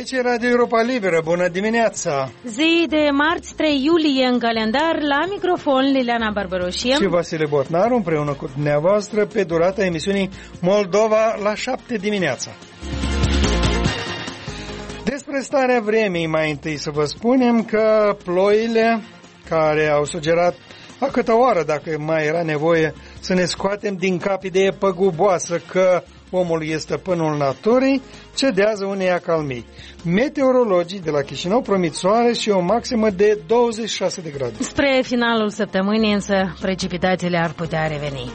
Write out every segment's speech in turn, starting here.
Aici e Radio Europa Liberă, bună dimineața! Zi de marți 3 iulie în calendar, la microfon Liliana Barbaroșie și Vasile Botnaru împreună cu dumneavoastră pe durata emisiunii Moldova la 7 dimineața. Despre starea vremii mai întâi să vă spunem că ploile care au sugerat a câtă oră, dacă mai era nevoie, să ne scoatem din cap ideea păguboasă că omul este stăpânul naturii, cedează unei acalmii. Meteorologii de la Chișinău promit soare și o maximă de 26 de grade. Spre finalul săptămânii însă precipitațiile ar putea reveni.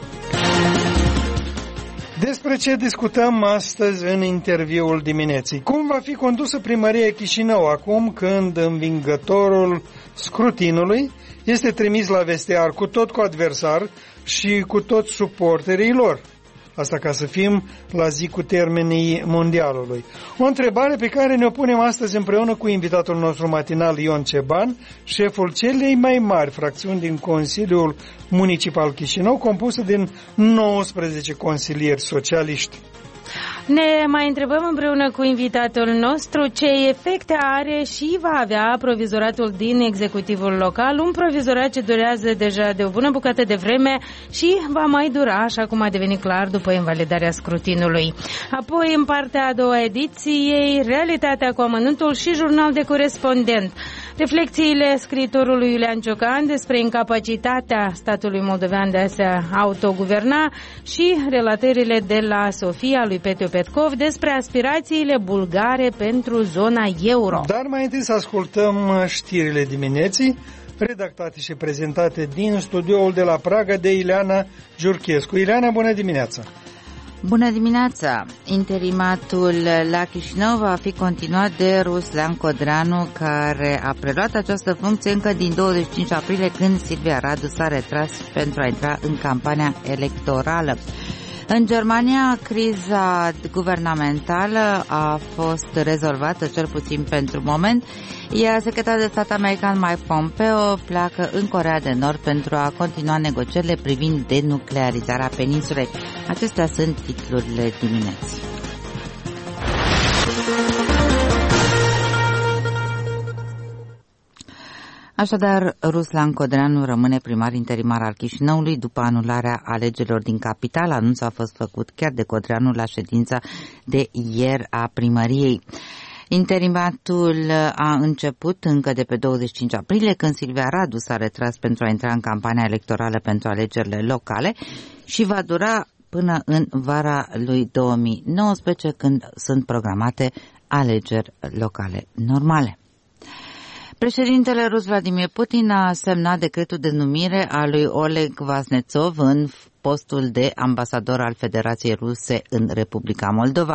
Despre ce discutăm astăzi în interviul dimineții? Cum va fi condusă primăria Chișinău acum când învingătorul scrutinului este trimis la vestiar cu tot cu adversar și cu toți suporterii lor? Asta ca să fim la zi cu termenii mondialului. O întrebare pe care ne-o punem astăzi împreună cu invitatul nostru matinal Ion Ceban, șeful celei mai mari fracțiuni din Consiliul Municipal Chișinău, compusă din 19 consilieri socialiști. Ne mai întrebăm împreună cu invitatul nostru ce efecte are și va avea provizoratul din executivul local, un provizorat ce durează deja de o bună bucată de vreme și va mai dura, așa cum a devenit clar, după invalidarea scrutinului. Apoi, în partea a doua ediției, realitatea cu amănuntul și jurnal de corespondent. Reflecțiile scriitorului Iulian Ciocan despre incapacitatea statului moldovean de a se autoguverna și relatările de la Sofia lui Petio Petkov despre aspirațiile bulgare pentru zona euro. Dar mai întâi să ascultăm știrile dimineții, redactate și prezentate din studioul de la Praga de Ileana Giurchescu. Ileana, bună dimineața! Bună dimineața! Interimatul la Chișinău va fi continuat de Ruslan Codreanu, care a preluat această funcție încă din 25 aprilie, când Silvia Radu s-a retras pentru a intra în campania electorală. În Germania, criza guvernamentală a fost rezolvată, cel puțin pentru moment, iar secretarul de stat american Mike Pompeo pleacă în Coreea de Nord pentru a continua negocierile privind denuclearizarea peninsulei. Acestea sunt titlurile dimineții. Așadar, Ruslan Codreanu rămâne primar interimar al Chișinăului după anularea alegerilor din capitală. Anunțul a fost făcut chiar de Codreanu la ședința de ieri a primăriei. Interimatul a început încă de pe 25 aprilie, când Silvia Radu s-a retras pentru a intra în campania electorală pentru alegerile locale și va dura până în vara lui 2019, când sunt programate alegeri locale normale. Președintele rus Vladimir Putin a semnat decretul de numire a lui Oleg Vaznetsov în postul de ambasador al Federației Ruse în Republica Moldova.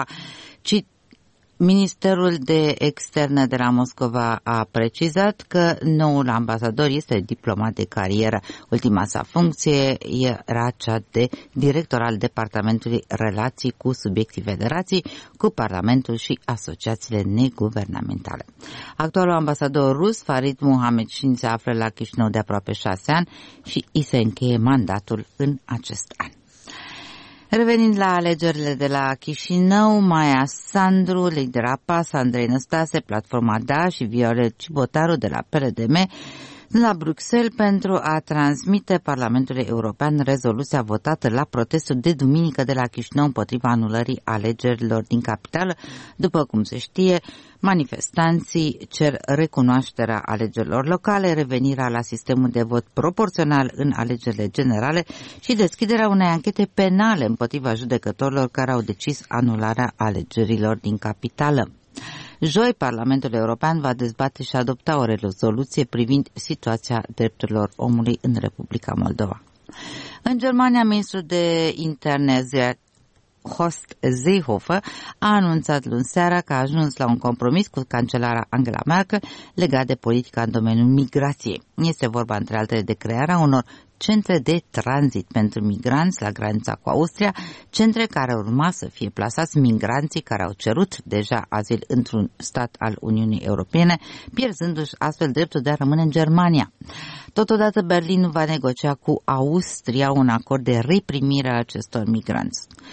Ministerul de Externe de la Moscova a precizat că noul ambasador este diplomat de carieră. Ultima sa funcție era cea de director al Departamentului Relații cu subiectii federații, cu Parlamentul și asociațiile neguvernamentale. Actualul ambasador rus, Farid Muhamedșin, se află la Chișinău de aproape 6 ani și îi se încheie mandatul în acest an. Revenind la alegerile de la Chișinău, Maia Sandru, lidera PAS, Andrei Năstase, Platforma Da și Violet Cibotaru de la PRDM la Bruxelles pentru a transmite Parlamentului European rezoluția votată la protestul de duminică de la Chișinău împotriva anulării alegerilor din capitală. După cum se știe, manifestanții cer recunoașterea alegerilor locale, revenirea la sistemul de vot proporțional în alegerile generale și deschiderea unei anchete penale împotriva judecătorilor care au decis anularea alegerilor din capitală. Joi, Parlamentul European va dezbate și adopta o rezoluție privind situația drepturilor omului în Republica Moldova. În Germania, ministrul de interne Horst Seehofer a anunțat luni seara că a ajuns la un compromis cu cancelara Angela Merkel legat de politica în domeniul migrației. Este vorba, între altele, de crearea unor centre de tranzit pentru migranți la granița cu Austria, centre care urma să fie plasați migranții care au cerut deja azil într-un stat al Uniunii Europene, pierzându-și astfel dreptul de a rămâne în Germania. Totodată, Berlinul va negocia cu Austria un acord de reprimire a acestor migranți.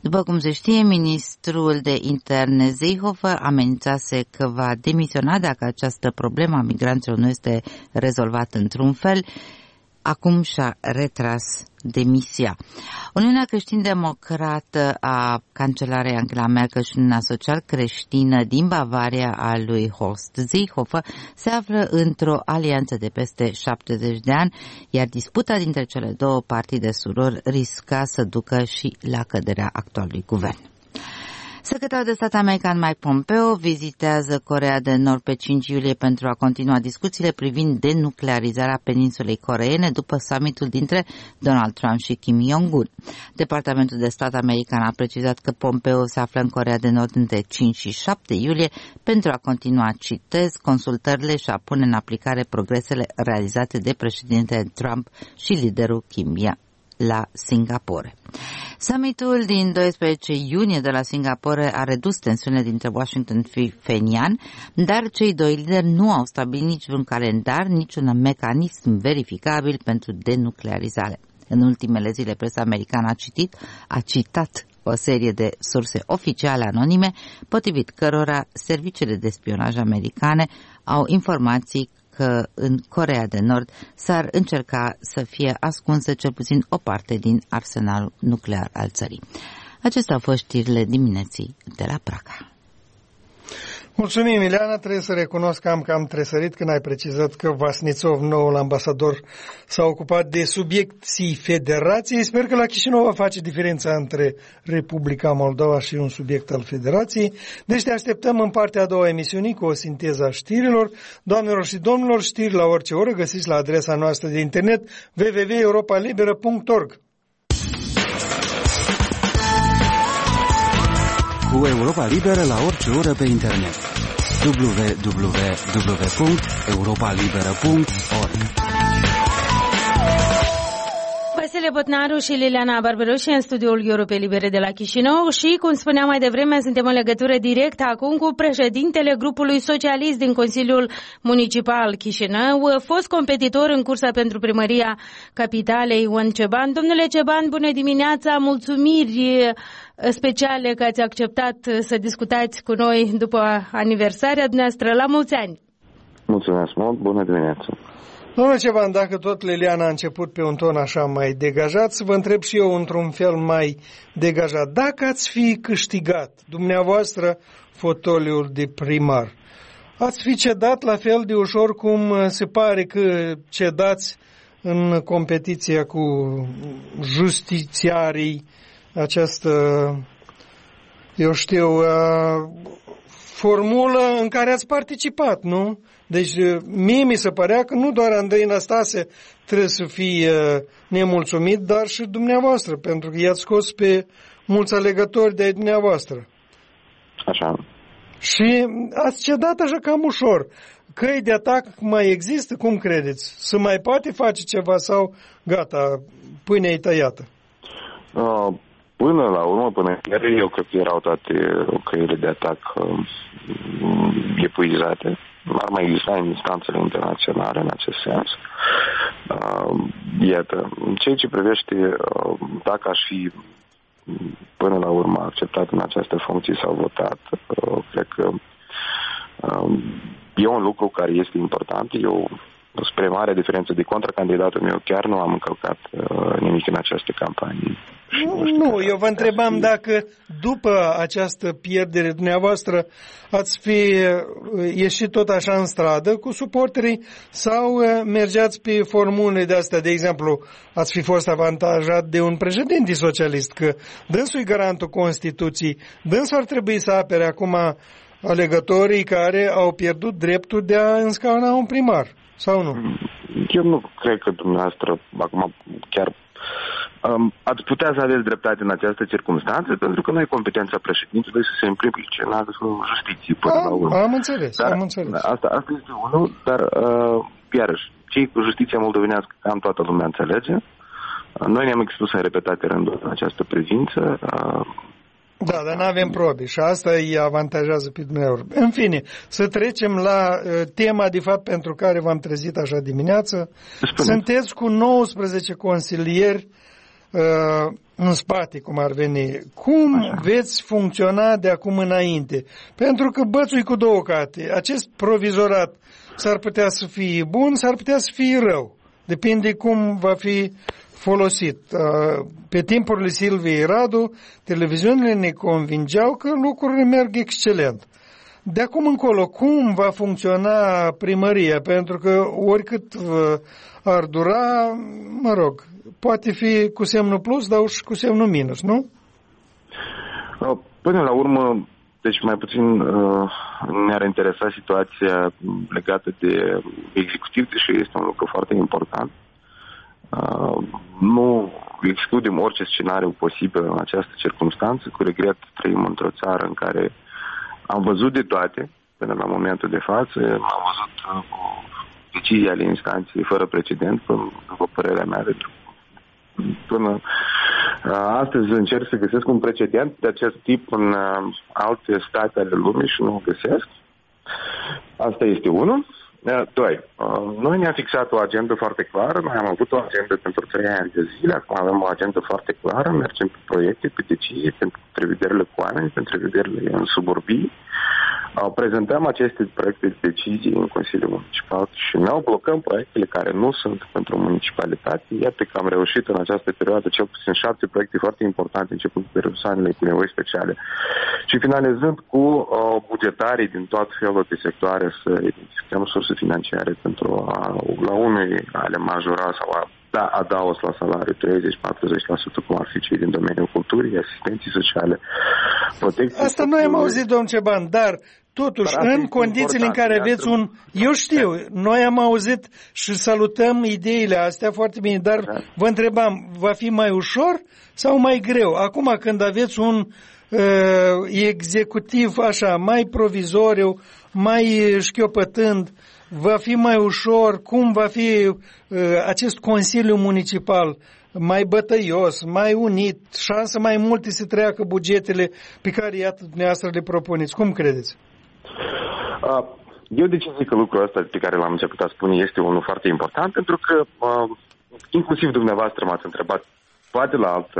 După cum se știe, ministrul de interne Seehofer amenințase că va demisiona dacă această problemă a migranților nu este rezolvată într-un fel. Acum și-a retras demisia. Uniunea Creștin-Democrată a cancelarei Angela Merkel și Uniunea Social-Creștină din Bavaria a lui Horst Seehofer se află într-o alianță de peste 70 de ani, iar disputa dintre cele două partide surori risca să ducă și la căderea actualului guvern. Secretarul de stat american Mike Pompeo vizitează Coreea de Nord pe 5 iulie pentru a continua discuțiile privind denuclearizarea peninsulei coreene după summitul dintre Donald Trump și Kim Jong-un. Departamentul de stat american a precizat că Pompeo se află în Coreea de Nord între 5 și 7 iulie pentru a continua, citez, consultările și a pune în aplicare progresele realizate de președintele Trump și liderul Kim la Singapore. Summitul din 12 iunie de la Singapore a redus tensiunile dintre Washington și Pyongyang, dar cei doi lideri nu au stabilit niciun calendar, niciun mecanism verificabil pentru denuclearizare. În ultimele zile, presa americană a citat o serie de surse oficiale anonime, potrivit cărora serviciile de spionaj americane au informații că în Coreea de Nord s-ar încerca să fie ascunsă cel puțin o parte din arsenalul nuclear al țării. Acestea au fost știrile dimineții de la Praga. Mulțumim, Ileana. Trebuie să recunosc că am cam tresărit când ai precizat că Vasnițov, noul ambasador, s-a ocupat de subiecții federației. Sper că la Chișinău va face diferența între Republica Moldova și un subiect al federației. Deci te așteptăm în partea a doua emisiunii cu o sinteză a știrilor. Doamnelor și domnilor, știri la orice oră găsiți la adresa noastră de internet www.europalibera.org. Cu Europa Liberă la orice oră pe internet. www.europalibera.org. Vasile Botnaru și Liliana Barberoși în studioul Europei Libere de la Chișinău și, cum spuneam mai devreme, suntem în legătură directă acum cu președintele grupului socialist din Consiliul Municipal Chișinău, fost competitor în cursa pentru primăria capitalei Ion Ceban. Domnule Ceban, bună dimineața, mulțumiri speciale că ați acceptat să discutați cu noi după aniversarea dumneavoastră. La mulți ani! Mulțumesc mult, bună dimineața! Domnule Ceban, dacă tot Liliana a început pe un ton așa mai degajat, să vă întreb și eu într-un fel mai degajat. Dacă ați fi câștigat dumneavoastră fotoliul de primar, ați fi cedat la fel de ușor cum se pare că cedați în competiția cu justițiarii, această, eu știu, formulă în care ați participat, nu? Deci mie mi se părea că nu doar Andrei Năstase trebuie să fie nemulțumit, dar și dumneavoastră, pentru că i-ați scos pe mulți alegători de dumneavoastră. Așa. Și ați cedat așa cam ușor. Căi de atac mai există? Cum credeți? Se mai poate face ceva sau gata, pâinea-i tăiată? Până la urmă, până ieri, eu cred că erau toate căile de atac epuizate. Ar mai exista în instanțele internaționale în acest sens. Iată, în ceea ce privește dacă aș fi până la urmă acceptat în această funcție sau votat, cred că e un lucru care este important. Eu, spre mare diferență de contracandidatul meu, chiar nu am încălcat nimic în această campanie. Nu, eu vă întrebam dacă după această pierdere dumneavoastră ați fi ieșit tot așa în stradă cu suporterii sau mergeați pe formule de astea, de exemplu, ați fi fost avantajat de un președinte socialist, că dânsul-i garantul Constituției, dânsul ar trebui să apere acum alegătorii care au pierdut dreptul de a înscauna un primar, sau nu? Eu nu cred că dumneavoastră acum chiar ați putea să aveți dreptate în această circunstanță, pentru că nu e competența președintelui să se implice în actul justiției până la urmă. Am înțeles, am înțeles. Asta este unul, dar iarăși, cei cu justiția moldovenească cam toată lumea înțelege. Noi ne-am expus în repetate rânduri în această privință. Da, dar nu avem probe și asta îi avantajează pe dumneavoastră. În fine, să trecem la tema de fapt pentru care v-am trezit așa dimineață. Sunteți cu 19 consilieri în spate, cum ar veni. Cum veți funcționa de acum înainte? Pentru că bățui cu două cate. Acest provizorat s-ar putea să fie bun, s-ar putea să fie rău. Depinde cum va fi folosit. Pe timpurile Silviei Radu, televiziunile ne convingeau că lucrurile merg excelent. De acum încolo, cum va funcționa primăria? Pentru că oricât ar dura, mă rog, poate fi cu semnul plus, dar și cu semnul minus, nu? Până la urmă, deci mai puțin ne-ar interesa situația legată de executiv, deși este un lucru foarte important. Nu excludem orice scenariu posibil în această circunstanță. Cu regret trăim într-o țară în care am văzut de toate până la momentul de față. Am văzut decizii ale instanței fără precedent, după părerea mea. Până astăzi încerc să găsesc un precedent de acest tip în alte state ale lumii și nu o găsesc. Asta este unul. Doi, noi ne-am fixat o agendă foarte clară, noi am avut o agendă pentru 3 ani de zile, acum avem o agendă foarte clară, mergem pe proiecte, pe decizii, pentru întrevederile cu oameni, pentru întrevederile în suburbii. Prezentăm aceste proiecte de decizii în Consiliul Municipal și noi blocăm proiectele care nu sunt pentru municipalitate. Iată că am reușit în această perioadă cel puțin 7 proiecte foarte importante, începând cu persoanele cu nevoi speciale și finalizând cu bugetarii din tot felul de sectoare să identificăm surse financiare pentru la unui a le majora sau a da adaos la salariu 30-40%, cum ar fi cei din domeniul culturii, asistenții sociale, protecție. Asta noi am auzit, domn Ceban, dar totuși, în condițiile în care aveți un... Eu știu, noi am auzit și salutăm ideile astea foarte bine, dar vă întrebam, va fi mai ușor sau mai greu? Acum, când aveți un executiv așa, mai provizoriu, mai șchiopătând, va fi mai ușor? Cum va fi acest Consiliu Municipal? Mai bătăios, mai unit, șanse mai multe să treacă bugetele pe care, iată, dumneavoastră le propuneți. Cum credeți? Eu de ce zic că lucrul ăsta pe care l-am început a spune este unul foarte important, pentru că inclusiv dumneavoastră m-ați întrebat poate la altă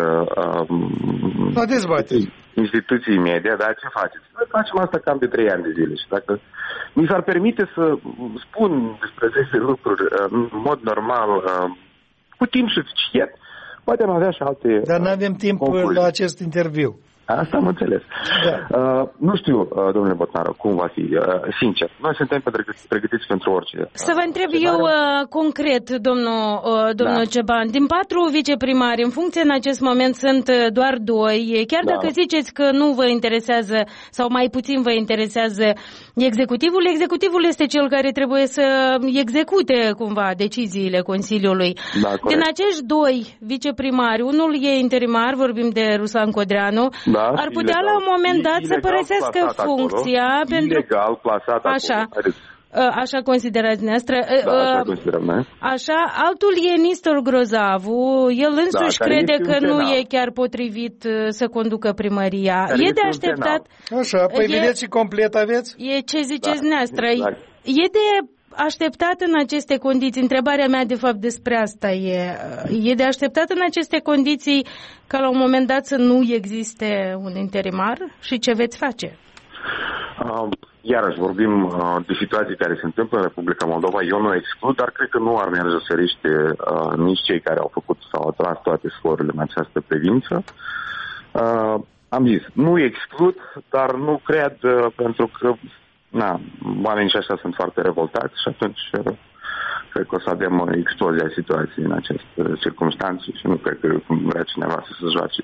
instituții media, dar ce faceți? Noi facem asta cam de 3 ani de zile și dacă mi s-ar permite să spun despre aceste lucruri în mod normal, cu timp suficient, poate am avea și alte... Dar nu avem timp concluzii la acest interviu. Asta am înțeles. Da. Nu știu, domnule Botnaru, cum va fi. Sincer, noi suntem pregătiți pentru orice. Să vă întreb eu concret, domnul Ceban. Din 4 viceprimari, în funcție în acest moment sunt doar 2. Chiar dacă ziceți că nu vă interesează sau mai puțin vă interesează executivul este cel care trebuie să execute cumva deciziile Consiliului. Din acești 2 viceprimari, unul e interimar, vorbim de Ruslan Codreanu, ar putea la un moment dat să părăsească funcția pentru... Ilegal plasat acolo. Așa considerați dumneavoastră. Așa considerăm noi. Așa, altul e Nistor Grozavu, el însuși crede că nu e chiar potrivit să conducă primăria. E de așteptat... Așa, păi vedeți și complet aveți? E ce ziceți dumneavoastră. E de așteptat în aceste condiții, întrebarea mea de fapt despre asta e de așteptat în aceste condiții ca la un moment dat să nu existe un interimar și ce veți face? Iarăși vorbim de situații care se întâmplă în Republica Moldova. Eu nu exclud, dar cred că nu ar merge să riște nici cei care au făcut sau au tras toate sforurile în această privință. Am zis, nu exclud, dar nu cred pentru că oamenii și așa sunt foarte revoltați și atunci cred că o să avem explozia situației în aceste circunstanțe și nu cred că vrea cineva să se joace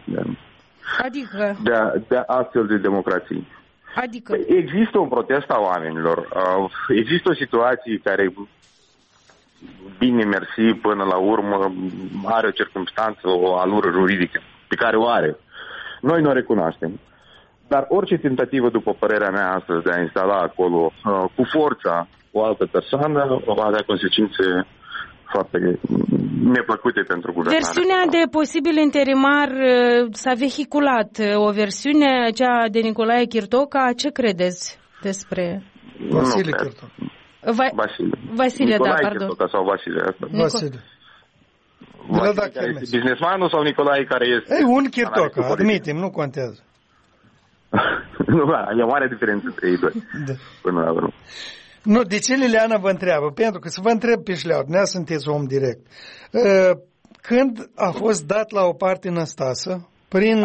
de astfel de democrații. Adică? Există un protest a oamenilor. Există o situație care, bine mersi, până la urmă are o circunstanță, o alură juridică pe care o are. Noi nu o recunoaștem. Dar orice tentativă, după părerea mea astăzi, de a instala acolo cu forța o altă persoană, va avea consecințe foarte neplăcute pentru guvernare. Versiunea de posibil interimar s-a vehiculat. O versiune, cea de Nicolae Chirtoca, ce credeți despre... Vasile Chirtoca. Vasile, Nicolae pardon. Chirtoca sau Vasile. Vasile. Vasile care este businessmanul sau Nicolae care este... Ei, un chirtoc, admitem, nu contează. Nu, e o mare diferență între ei doi. Da. Până la urmă. Nu, de ce Liliana vă întreabă? Pentru că să vă întreb pe șleau, dumneavoastră sunteți om direct. Când a fost dat la o parte Năstase, prin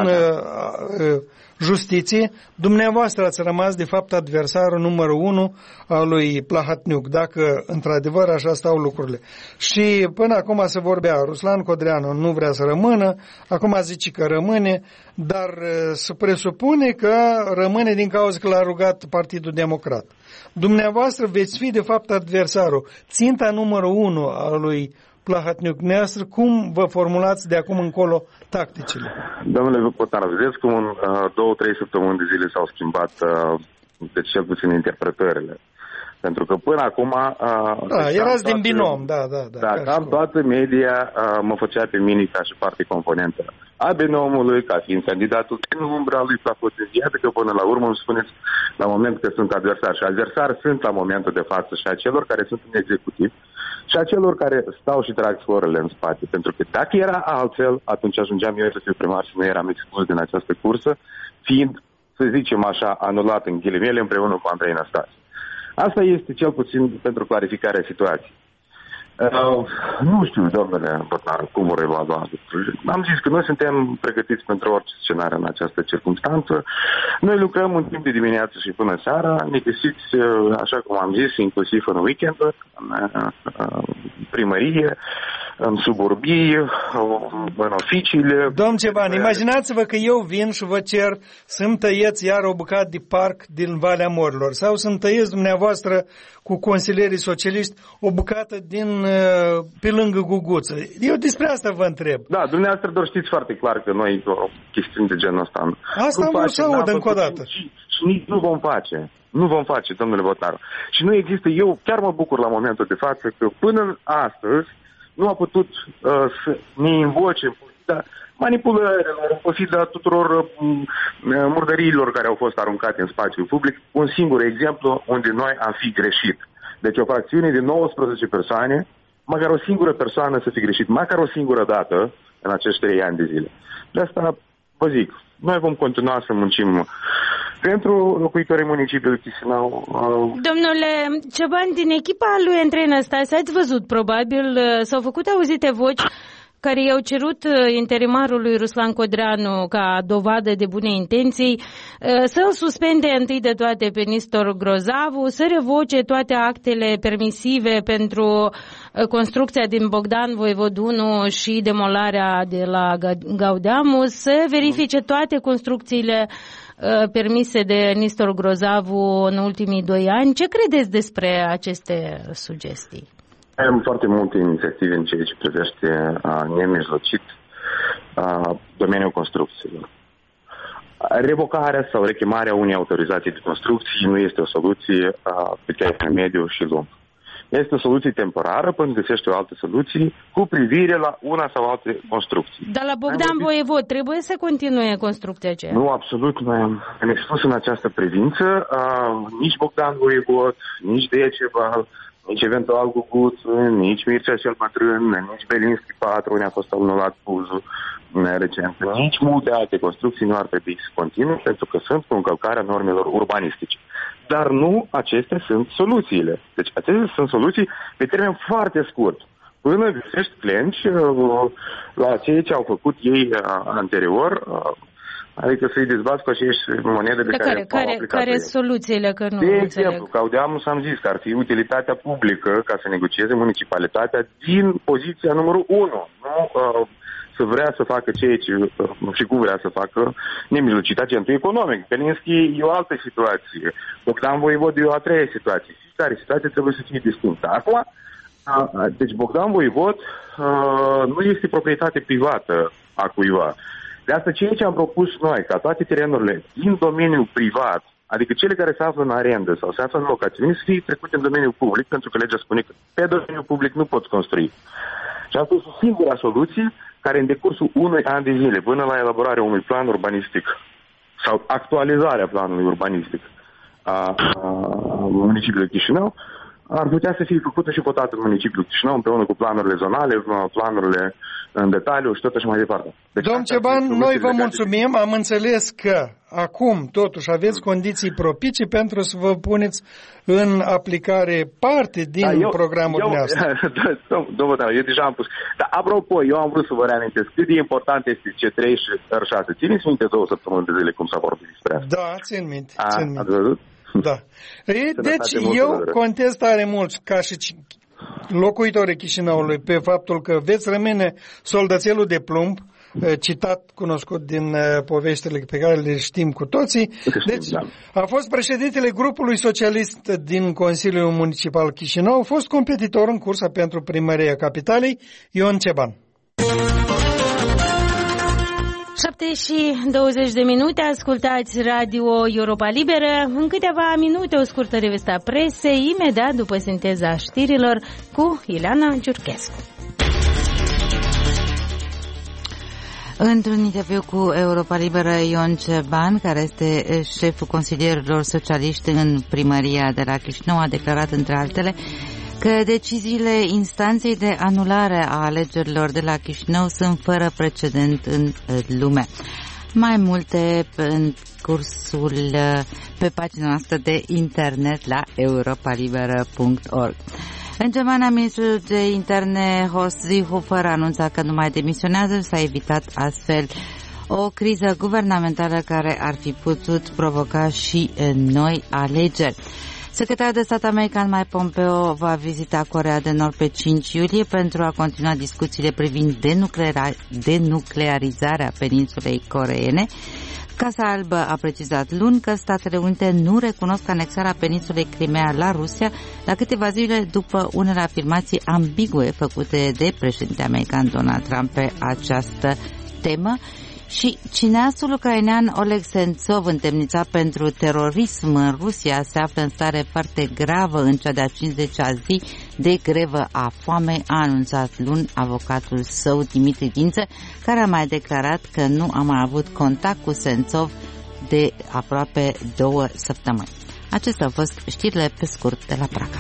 justiție, dumneavoastră ați rămas de fapt adversarul numărul 1 al lui Plahotniuc, dacă într-adevăr așa stau lucrurile. Și până acum se vorbea, Ruslan Codreanu nu vrea să rămână, acum zice că rămâne, dar se presupune că rămâne din cauza că l-a rugat Partidul Democrat. Dumneavoastră veți fi de fapt adversarul, ținta numărul 1 al lui Plahotniuc. Neastră, cum vă formulați de acum încolo tacticile? Domnule Botaru, vedeți cum în 2-3 săptămâni de zile s-au schimbat deci cel puțin interpretările. Pentru că până acum... erați din binom, da. Cam toată media mă făcea pe mine ca și parte componentă a binomului, ca fiind candidatul în umbra lui Plahotniuc. Iată că până la urmă îmi spuneți la moment că sunt adversar. Și adversari sunt la momentul de față și a celor care sunt în executiv și a celor care stau și trag sforele în spate. Pentru că dacă era altfel, atunci ajungeam eu să fiu primar și nu eram exclus din această cursă, fiind, să zicem așa, anulat în ghilimele împreună cu Andrei Năstase. Asta este cel puțin pentru clarificarea situației. Nu știu, domnule Botaru, cum vor evalua lucrurile. Am zis că noi suntem pregătiți pentru orice scenariu în această circunstanță. Noi lucrăm în timp de dimineață și până seara. Ne găsiți, așa cum am zis, inclusiv în weekend-uri, în primărie, în suburbii, în oficiile. Domn Ceban, imaginați-vă că eu vin și vă cer să-mi tăieți iar o bucată de parc din Valea Morilor sau să-mi tăieți dumneavoastră cu consilierii socialiști o bucată din pe lângă Guguță. Eu despre asta vă întreb. Da, dumneavoastră doar știți foarte clar că noi o chestiune de genul ăsta. Asta vreau să aud încă o dată. Și nici nu vom face. Nu vom face, domnule Botaru. Și nu există, eu chiar mă bucur la momentul de față că până astăzi nu a putut să ne invoce în pofida manipulărilor, în pofida tuturor murdăriilor care au fost aruncate în spațiul public, un singur exemplu unde noi am fi greșit. Deci o fracțiune de 19 persoane, măcar o singură persoană să fi greșit, măcar o singură dată în acești 3 ani de zile. De asta vă zic, noi vom continua să muncim pentru locuitorii municipiului Chișinău. Domnule Ceban, din echipa lui Andrei Năstase, ați văzut probabil, s-au făcut auzite voci care i-au cerut interimarului Ruslan Codreanu ca dovadă de bune intenții să-l suspende întâi de toate pe Nistor Grozavu, să revoce toate actele permisive pentru construcția din Bogdan Voivod 1 și demolarea de la Gaudeamus, să verifice toate construcțiile permise de Nistor Grozavu în ultimii 2 ani. Ce credeți despre aceste sugestii? Am foarte multe inițiative în ceea ce privește nemijlocit domeniul construcțiilor. Revocarea sau rechemarea unei autorizații de construcții nu este o soluție pe termen mediu și lung. Este o soluție temporară până găsește o altă soluție cu privire la una sau alte construcții. Dar la Bogdan Voivod trebuie să continue construcția aceea? Nu, absolut. Noi am expus în această privință nici Bogdan Voivod, nici Decebal, nici eventual Guguțu, nici Mircea cel Bătrân, nici Belinski 4, unde a fost anulat Buzul recent, nici multe alte construcții nu ar trebui să continue pentru că sunt cu încălcarea normelor urbanistice. Dar nu acestea sunt soluțiile. Deci acestea sunt soluții pe termen foarte scurt. Până găsești clienți la ceea ce au făcut ei anterior, adică să-i dezbați cu aceeași monede de care sunt soluțiile, că nu de înțeleg. exemplu, Gaudeamus am zis că ar fi utilitatea publică ca să negocieze municipalitatea din poziția numărul 1. Nu să vrea să facă ceea ce și cum vrea să facă nemijlocit agentul economic. Belinski e o altă situație. Bogdan Voivod e o a treia situație. Fiecare situație trebuie să fie distinctă. Acum, deci Bogdan Voivod nu este proprietate privată a cuiva. De asta ceea ce am propus noi, ca toate terenurile din domeniul privat, adică cele care se află în arendă sau se află în locațiune, să fie trecute în domeniul public, pentru că legea spune că pe domeniul public nu poți construi. Și asta este singura soluție care în decursul unui an de zile, până la elaborarea unui plan urbanistic sau actualizarea planului urbanistic a municipiului Chișinău, ar putea să fie făcută și votată în municipiul Chișinău împreună cu planurile zonale, planurile în detaliu și tot așa mai departe. Deci, domn Ceban, noi vă mulțumim. Am înțeles că acum totuși aveți condiții propicii pentru să vă puneți în aplicare parte din programul dumneavoastră. Domnule, eu deja am pus. Dar apropo, eu am vrut să vă reamintesc cât de important este C3 și R6. Țineți minte 2 săptămâni de zile cum s-a vorbit despre asta? Da, țin minte. Ați văzut? Da. Deci eu contest tare mult ca și locuitorii Chișinăului pe faptul că veți rămâne soldățelul de plumb, citat cunoscut din poveștile pe care le știm cu toții. Deci a fost președintele grupului socialist din Consiliul Municipal Chișinău, a fost competitor în cursa pentru primăria capitalei, Ion Ceban. 7:20, ascultați Radio Europa Liberă. În câteva minute o scurtă revistă a presei, imediat după sinteza știrilor cu Ileana Giurchescu. Într-un interviu cu Europa Liberă, Ion Ceban, care este șeful consilierilor socialiști în primăria de la Chișinău, a declarat între altele că deciziile instanței de anulare a alegerilor de la Chișinău sunt fără precedent în lume. Mai multe în cursul pe pagina noastră de internet la europalibera.org. În Germania, ministrul de interne Horst Seehofer anunța că nu mai demisionează, s-a evitat astfel o criză guvernamentală care ar fi putut provoca și noi alegeri. Secretarul de stat american Mike Pompeo va vizita Coreea de Nord pe 5 iulie pentru a continua discuțiile privind denuclearizarea peninsulei coreene. Casa Albă a precizat luni că Statele Unite nu recunosc anexarea peninsulei Crimea la Rusia, la câteva zile după unele afirmații ambigue făcute de președintele american Donald Trump pe această temă. Și cineastul ucrainean Oleg Sentsov, întemnițat pentru terorism în Rusia, se află în stare foarte gravă în cea de-a 50-a zi de grevă a foamei, a anunțat luni avocatul său Dimitri Dință, care a mai declarat că nu a mai avut contact cu Sentsov de aproape 2 săptămâni. Acestea au fost știrile pe scurt de la Praga.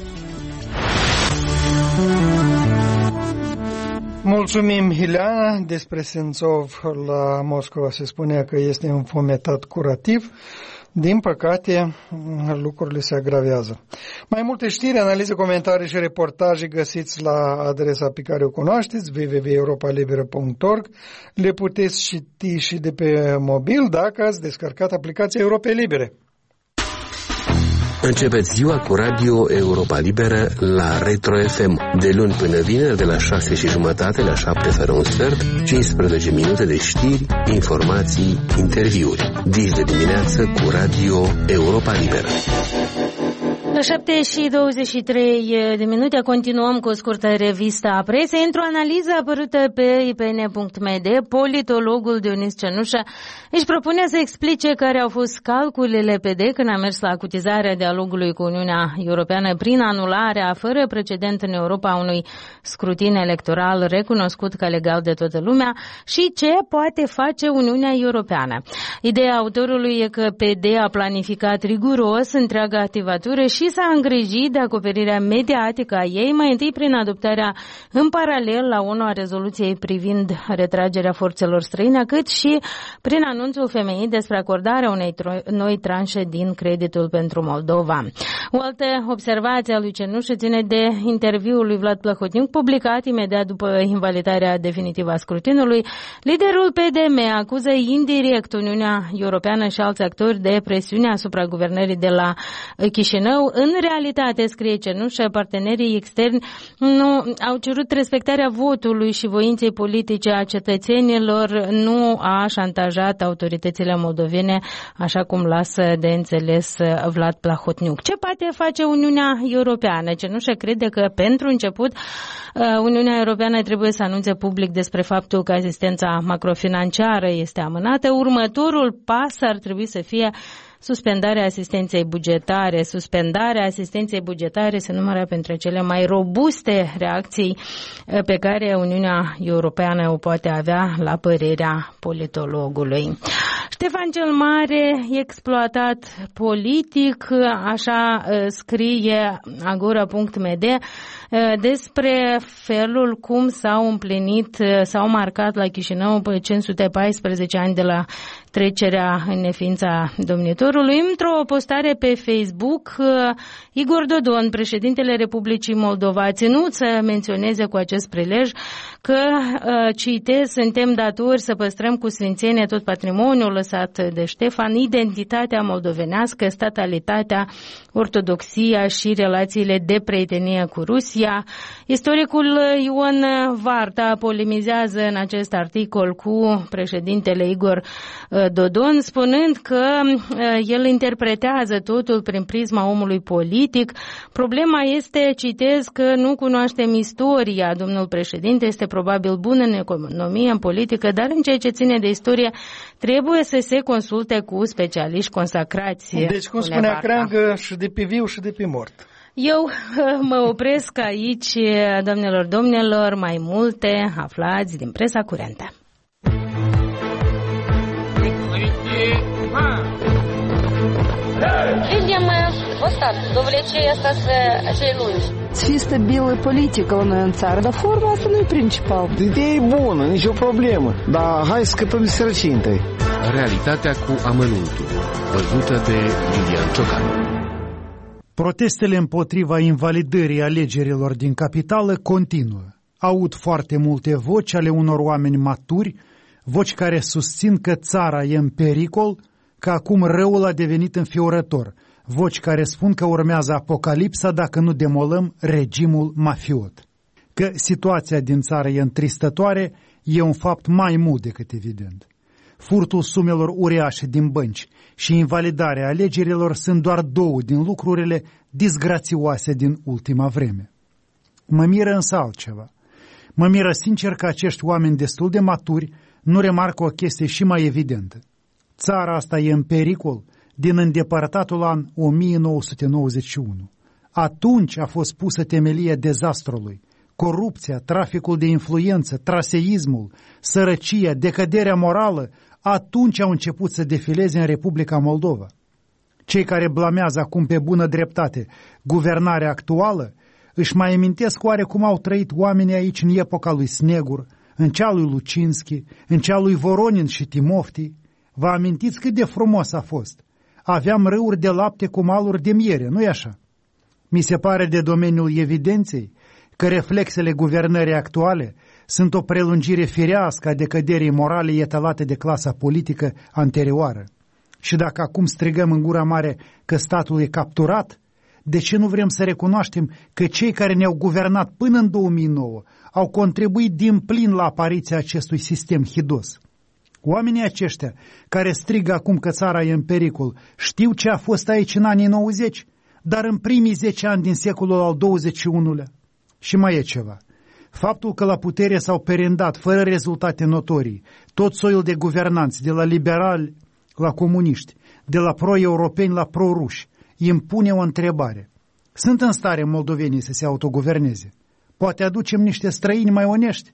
Mulțumim, Ileana. Despre Sentsov la Moscova se spunea că este înfometat curativ. Din păcate, lucrurile se agravează. Mai multe știri, analize, comentarii și reportaje găsiți la adresa pe care o cunoașteți, www.europalibera.org. Le puteți citi și de pe mobil dacă ați descărcat aplicația Europei Libere. Începeți ziua cu Radio Europa Liberă la Retro FM, de luni până vineri, de la 6:30 la 7 fără un sfert, 15 minute de știri, informații, interviuri. Dis de dimineață cu Radio Europa Liberă. La 7:23 continuăm cu o scurtă revistă a presei. Într-o analiză apărută pe ipn.md, politologul Dionis Cenușă își propune să explice care au fost calculele PD când a mers la acutizarea dialogului cu Uniunea Europeană prin anularea fără precedent în Europa a unui scrutin electoral recunoscut ca legal de toată lumea și ce poate face Uniunea Europeană. Ideea autorului e că PD a planificat riguros întreaga activatură și s-a îngrijit de acoperirea mediatică a ei, mai întâi prin adoptarea în paralel la ONU a rezoluției privind retragerea forțelor străine, cât și prin anunțul femeii despre acordarea unei noi tranșe din creditul pentru Moldova. O altă observație a lui Cenușă ține de interviul lui Vlad Plahotniuc, publicat imediat după invalidarea definitivă a scrutinului. Liderul PDM acuză indirect Uniunea Europeană și alți actori de presiune asupra guvernării de la Chișinău. În realitate, scrie Cenușă, partenerii externi nu au cerut respectarea votului și voinței politice a cetățenilor, nu a șantajat autoritățile moldovene, așa cum lasă de înțeles Vlad Plahotniuc. Ce poate face Uniunea Europeană? Cenușă crede că, pentru început, Uniunea Europeană trebuie să anunțe public despre faptul că asistența macrofinanciară este amânată. Următorul pas ar trebui să fie suspendarea asistenței bugetare se numără printre cele mai robuste reacții pe care Uniunea Europeană o poate avea, la părerea politologului. Ștefan cel Mare, exploatat politic, așa scrie agora.md, despre felul cum s-au marcat la Chișinău 514 ani de la trecerea în neființa domnitorului. Într-o postare pe Facebook, Igor Dodon, președintele Republicii Moldova, a ținut să menționeze cu acest prilej că, citez, suntem datori să păstrăm cu sfințenie tot patrimoniul lăsat de Ștefan, identitatea moldovenească, statalitatea, ortodoxia și relațiile de prietenie cu Rusia. Istoricul Ion Varta polemizează în acest articol cu președintele Igor Dodon, spunând că el interpretează totul prin prisma omului politic. Problema este, citez, că nu cunoaștem istoria. Domnul președinte este probabil bun în economie, în politică, dar în ceea ce ține de istorie trebuie să se consulte cu specialiști consacrați. Deci, cum spunea Creangă, și de pe viu și de pe mort. Eu mă opresc aici, doamnelor, domnilor, mai multe aflați din presa curentă. Видим вот так, довлечение cei lungi. Să fie stabilă politică la noi în țară, dar forma asta nu e principal. Ideea e bună, nicio problemă, dar hai să scăpăm de sărăcie întâi. Realitatea cu amănuntul, văzută de Lilian Ciocan. Protestele împotriva invalidării alegerilor din capitală continuă. Aud foarte multe voci ale unor oameni maturi, voci care susțin că țara e în pericol, că acum răul a devenit înfiorător, voci care spun că urmează apocalipsa dacă nu demolăm regimul mafiot. Că situația din țară e întristătoare e un fapt mai mult decât evident. Furtul sumelor uriașe din bănci și invalidarea alegerilor sunt doar două din lucrurile disgrațioase din ultima vreme. Mă miră însă altceva. Mă miră sincer că acești oameni destul de maturi nu remarcă o chestie și mai evidentă. Țara asta e în pericol din îndepărtatul an 1991. Atunci a fost pusă temelia dezastrului. Corupția, traficul de influență, traseismul, sărăcia, decăderea morală, atunci au început să defileze în Republica Moldova. Cei care blamează acum pe bună dreptate guvernarea actuală își mai amintesc oare cum au trăit oamenii aici în epoca lui Snegur, în cea lui Lucinski, în cea lui Voronin și Timofti. Vă amintiți cât de frumos a fost? Aveam râuri de lapte cu maluri de miere, nu-i așa? Mi se pare de domeniul evidenței că reflexele guvernării actuale sunt o prelungire firească a decăderii morale etalate de clasa politică anterioară. Și dacă acum strigăm în gura mare că statul e capturat, de ce nu vrem să recunoaștem că cei care ne-au guvernat până în 2009 au contribuit din plin la apariția acestui sistem hidos? Oamenii aceștia care strigă acum că țara e în pericol știu ce a fost aici în anii 90, dar în primii 10 ani din secolul al XXI-lea. Și mai e ceva. Faptul că la putere s-au perendat fără rezultate notorii tot soiul de guvernanți, de la liberali la comuniști, de la pro-europeni la pro-ruși, impune o întrebare. Sunt în stare moldovenii să se autoguverneze? Poate aducem niște străini mai onești?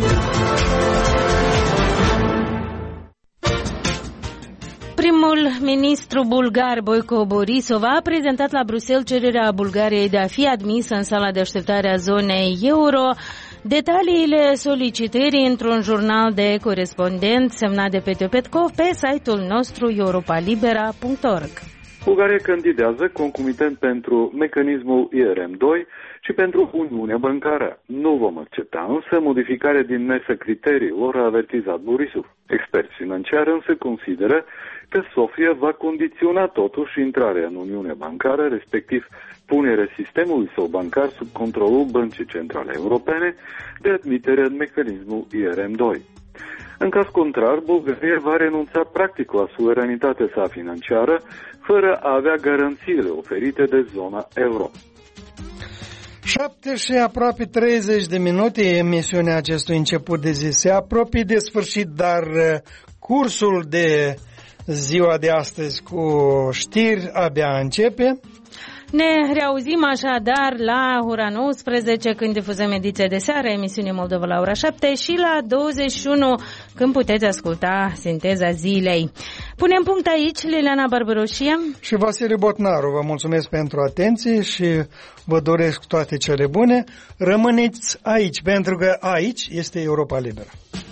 Primul ministru bulgar Boico Borisov a prezentat la Bruxelles cererea Bulgariei de a fi admisă în sala de așteptare a zonei euro. Detaliile solicitării într-un jurnal de corespondent semnat de Petio Petkov pe site-ul nostru europalibera.org. Bulgaria candidează concomitent pentru mecanismul IRM2 și pentru Uniunea Bancară. Nu vom accepta însă modificarea din mesa criteriilor, a avertizat Borisov. Experți financiari însă consideră că Sofia va condiționa totuși intrarea în Uniunea Bancară, respectiv punerea sistemului său bancar sub controlul Băncii Centrale Europene de admitere în mecanismul IRM2. În caz contrar, Bulgaria va renunța practic la suveranitatea sa financiară, fără a avea garanțiile oferite de zona euro. 7 și aproape 30 de minute emisiunea acestui început de zi se apropie de sfârșit, dar cursul de ziua de astăzi cu știri abia începe. Ne reauzim așadar la ora 19 când difuzăm ediția de seară, emisiunea Moldova la ora 7 și la 21 când puteți asculta Sinteza Zilei. Punem punct aici, Liliana Barbaroșie și Vasile Botnaru. Vă mulțumesc pentru atenție și vă doresc toate cele bune. Rămâneți aici, pentru că aici este Europa Liberă.